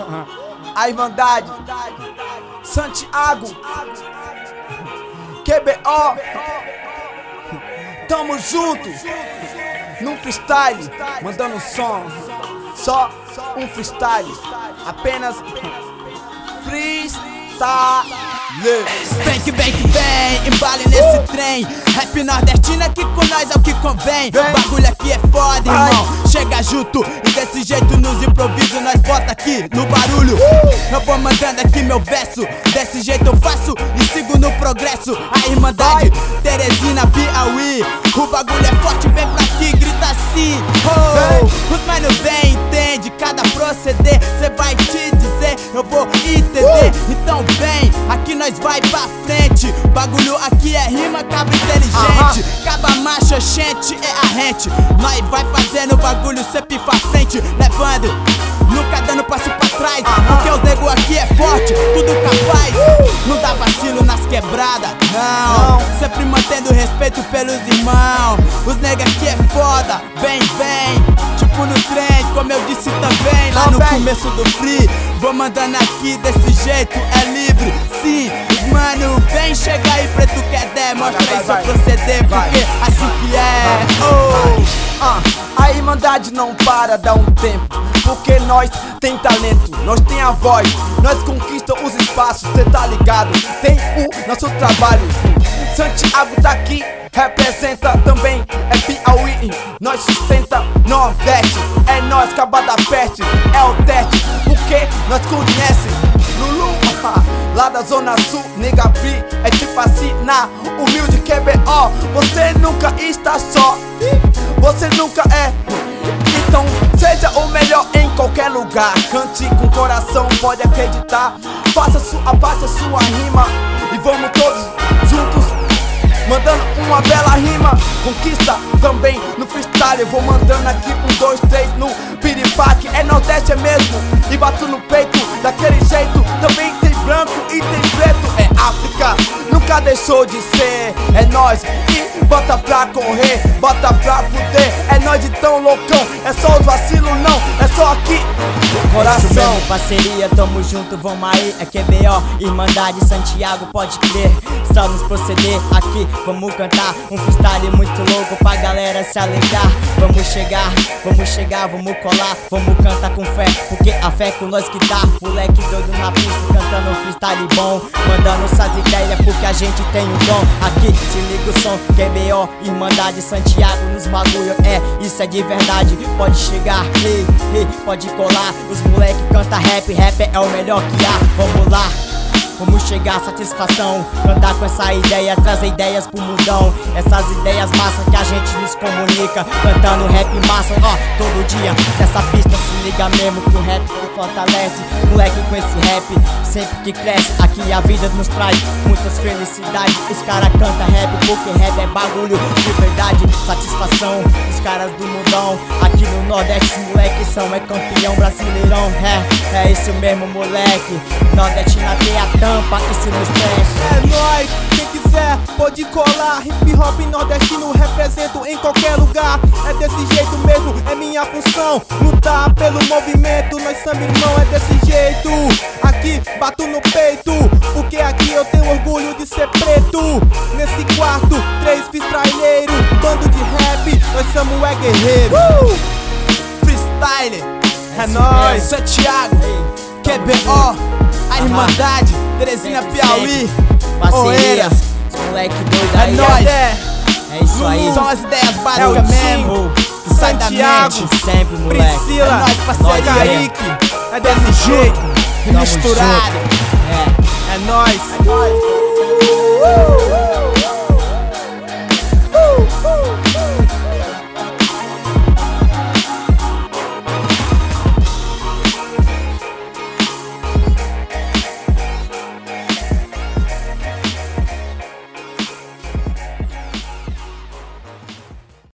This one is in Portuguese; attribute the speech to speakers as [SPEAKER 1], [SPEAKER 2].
[SPEAKER 1] A Irmandade, Santiago, QBO, tamo junto, num freestyle, mandando som, só um freestyle, apenas freestyle.
[SPEAKER 2] Vem que vem que vem, embale nesse trem. Rap nordestino aqui com nós é o que convém. Bagulho aqui é foda, irmão. Chega junto e desse jeito nos improvisos nós bota aqui no barulho. Eu vou mandando aqui meu verso, desse jeito eu faço e sigo no progresso. A Irmandade, Teresina, Piauí. O bagulho é forte, vem pra aqui, grita assim. Oh, os mano vem, entende cada proceder. Cê vai te dizer, eu vou entender. Então vem, aqui nós vai pra frente. Bagulho aqui é rima, cabra inteligente. Caba macho, gente, é a rente. Nós vai fazendo bagulho sempre pra frente. Levando, nunca dando passo pra trás. Porque os nego aqui é forte, tudo capaz. Não dá vacilo nas quebradas, não. Sempre mantendo respeito pelos irmãos. Os nego aqui é foda, vem, tipo no trem, como eu disse também lá no começo do free. Vou mandando aqui desse jeito, é livre, sim. Os mano, vem, chega aí, preto quer der. Mostra aí seu proceder, porque assim que é.
[SPEAKER 1] A Irmandade não para, dá um tempo, porque nós tem talento, nós tem a voz, nós conquista os espaços, cê tá ligado? Tem o nosso trabalho. Santiago tá aqui, representa também, é Piauí, nós sustenta Nordeste, é nós, caba da peste, é o teste, porque nós conhece Lulu, lá da Zona Sul, nigga free, é tipo assim na humilde QBO, você nunca está só, você nunca é. Então seja o melhor em qualquer lugar. Cante com coração, pode acreditar. Faça sua parte, a sua rima. E vamos todos juntos mandando uma bela rima. Conquista também no freestyle. Eu vou mandando aqui 1, 2, 3 no piripaque. É Nordeste, é mesmo. E bato no peito daquele jeito. Também tem branco e tem preto. É África, nunca deixou de ser. É nós e bota pra correr, bota pra fuder. É nós de tão loucão, é só os vacilos não, é só aqui coração.
[SPEAKER 2] Isso mesmo, parceria, tamo junto, vamos aí. É QBO, Irmandade, Santiago, pode crer. Só nos proceder aqui, vamos cantar um freestyle muito louco pra galera se alegrar. Vamos chegar, vamos colar. Vamos cantar com fé, porque a fé é com nós que tá. Moleque doido na pista, cantando um freestyle bom. Mandando essas ideias, porque a gente tem um dom. Aqui, se liga o som, QBO, Irmandade, Santiago nos bagulho, isso é de verdade. Pode chegar, pode colar. Os moleque canta rap é o melhor que há. Vamos lá, vamos chegar, satisfação. Cantar com essa ideia, trazer ideias pro mundão. Essas ideias massas que a gente nos comunica. Cantando rap massa, todo dia nessa pista. Se liga mesmo que o rap fortalece. Moleque com esse rap, sempre que cresce. Aqui a vida nos traz muitas felicidades. Os caras cantam rap porque rap é bagulho de verdade. Satisfação dos caras do mundão. Aqui no Nordeste os moleques são campeão brasileirão. É isso mesmo, moleque. Nordeste na teia tampa, isso nos preste.
[SPEAKER 3] É nóis, quem quiser pode colar. Hip hop nordestino represento em qualquer lugar. É desse jeito mesmo, é minha função. Lutar pelo movimento, nós somos irmão, é desse jeito. Aqui bato no peito, porque aqui eu tenho orgulho de ser preto. Nesse quarto, 3 freestyleiros, bando de rap, nós somos guerreiro.
[SPEAKER 1] Freestyle,
[SPEAKER 3] é nóis.
[SPEAKER 1] Santiago, QBO, a Irmandade, Teresina, Piauí,
[SPEAKER 2] parcerias, os moleque doido aí,
[SPEAKER 1] nóis.
[SPEAKER 2] É isso aí.
[SPEAKER 1] São as ideias básicas mesmo. Sai da mente,
[SPEAKER 2] sempre, moleque.
[SPEAKER 1] Priscila, é nóis, parceria.
[SPEAKER 3] Kaique,
[SPEAKER 1] É desse jeito, misturado.
[SPEAKER 2] É
[SPEAKER 3] é nóis.